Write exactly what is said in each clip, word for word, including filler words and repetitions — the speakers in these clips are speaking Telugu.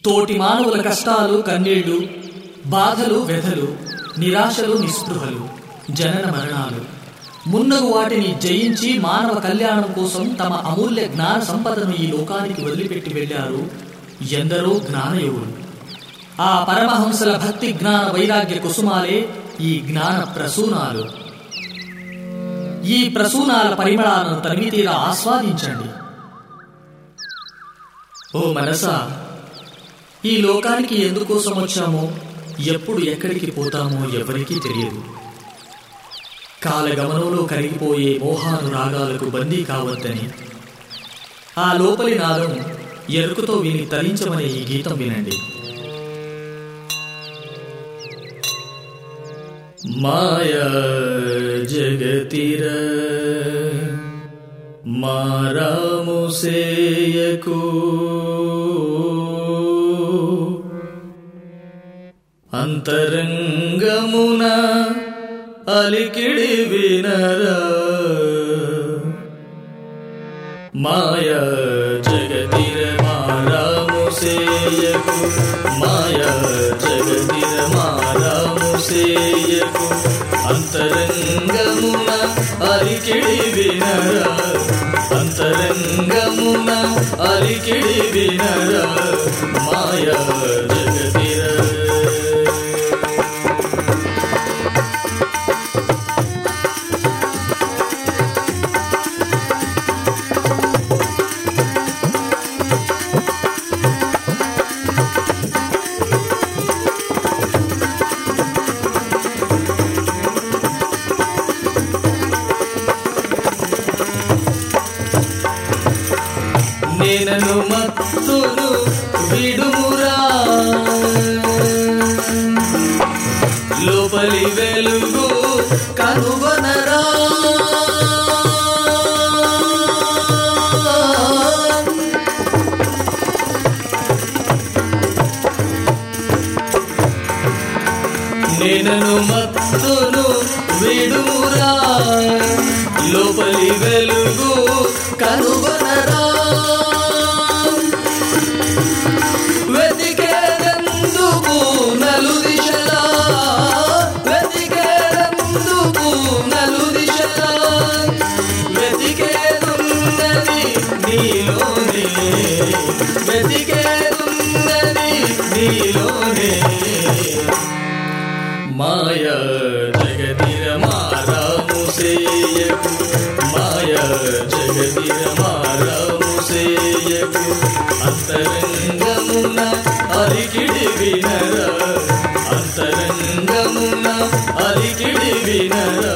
తోటి మానవుల కష్టాలు కన్నీళ్లు, బాధలు వ్యధలు, నిరాశలు నిస్పృహలు, జనన మరణాలు మున్నగు వాటిని జయించి మానవ కళ్యాణం కోసం తమ అమూల్య జ్ఞాన సంపదను ఈ లోకానికి వదిలిపెట్టి వెళ్లారు ఎందరో జ్ఞానయోగులు. ఆ పరమహంసల భక్తి జ్ఞాన వైరాగ్య కుసుమాలే ఈ జ్ఞాన ప్రసూనాలు. ఈ ప్రసూనాల పరిమళాలను తనివితీరా ఆస్వాదించండి. ఓ మనసా, ఈ లోకానికి ఎందుకోసం వచ్చామో, ఎప్పుడు ఎక్కడికి పోతామో ఎవరికీ తెలియదు. కాలగమనంలో కరిగిపోయే మోహానురాగాలకు బందీ కావద్దని ఆ లోపలి నాదం ఎరుకుతో విని తరించమనే ఈ గీతం వినండి. మాయా జగతిర మారాము సేయకు అంతరంగమున అలికిడి వినరా. మాయా జగతిర మారాము సేయకు, మాయా జగతిర మారాము సేయకు అంతరంగమున అలికిడి వినరా, అంతరంగమున అలికిడి వినరా. మాయా జగతిర నేనను మత్తును విడుమురా, లోపలి వెలుగు కనుగొనరా. నేనను మత్తును విడుమురా, లోపలి వెలుగు కనుగొనరా. వెతికేందుకు నలు దిశలా, వెతికేందుకు నలు దిశలా, వెతికేదున్నది నీలోనే, వెతికేదున్నది నీలోనే. మాయా జగతిర మారాము సేయకు, మాయా జగతిర మారాము సేయకు అంతరంగమున అలికిడి వినరా, అంతరంగమున అలికిడి వినరా.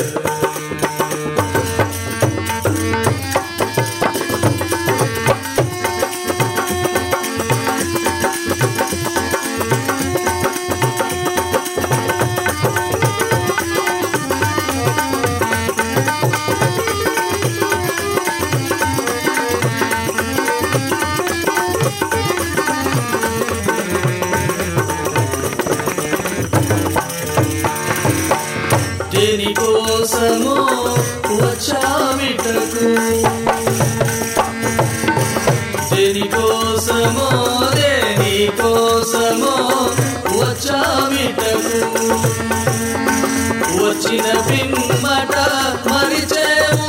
దేనికోసమో వచ్చావిటకు, దేనికోసమో దేనికోసమో వచ్చావిటకు, వచ్చిన పిమ్మట మరిచేవు.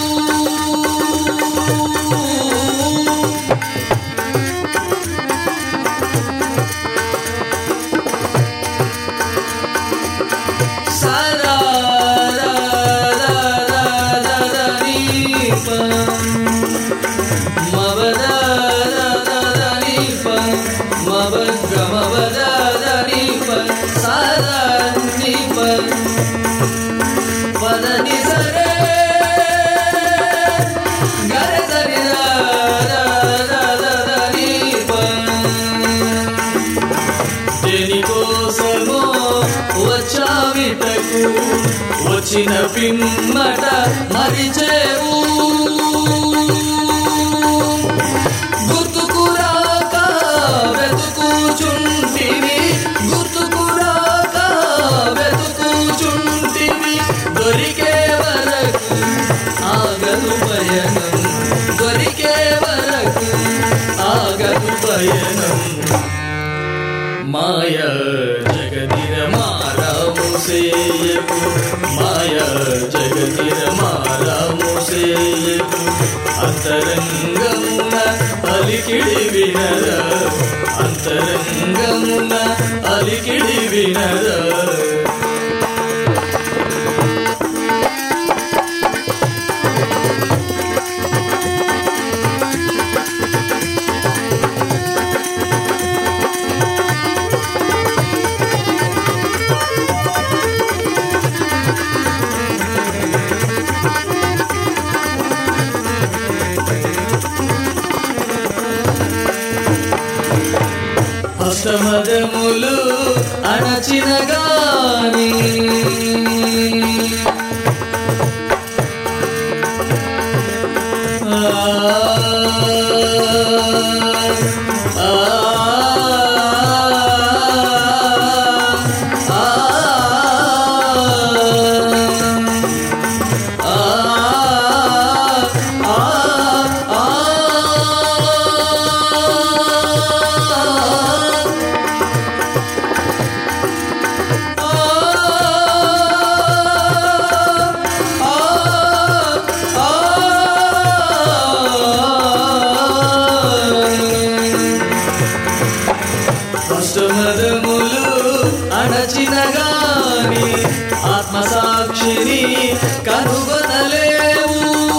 దేనికోసమో వచ్చావిటకు, వచ్చిన పిమ్మట మరిచేవు. గుర్తుకురాక వెతుకుచుంటివి, గుర్తుకురాక వెతుకుచుంటివి, దొరికే వరకు ఆగదు పయనం, దొరికే వరకు ఆగదు పయనం. మాయ జగదిర మారమోసేయకు మాయ జగదిర మారమోసేయకు అంతరంగమున అలికిడి వినర అంతరంగమున అలికిడి వినర అష్టమదములు అణచిన గాని అష్టమదములు అణచిన గాని ఆత్మసాక్షిని కనుగొనలేవు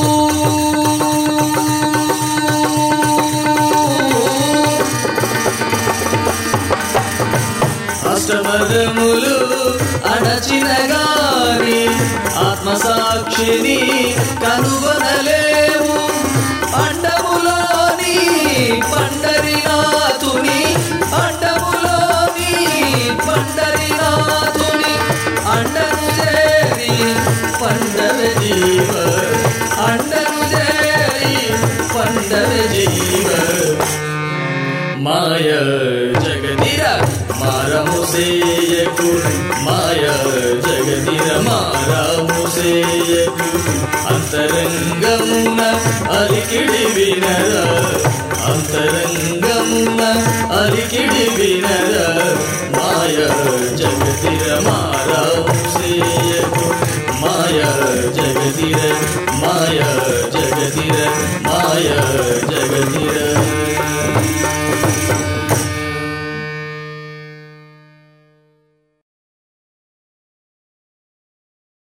అష్టమదములు అణచిన గాని ఆత్మసాక్షిని కనుగొనలేవు అండములోని పండరినాథుని అండములోని పండరినాథుని అండను చేరి పండవ జీవ అండను చేరి పండవ జీవ మాయ జగదిర మారమోసేయకు మాయ జగదిర మారమోసేయకు అంతరంగమున అలికిడి వినర అంతరంగమున అలికిడి వినర మాయ జగదిర మారమోసేయకు మాయ జగదిర మాయ జగదిర మాయ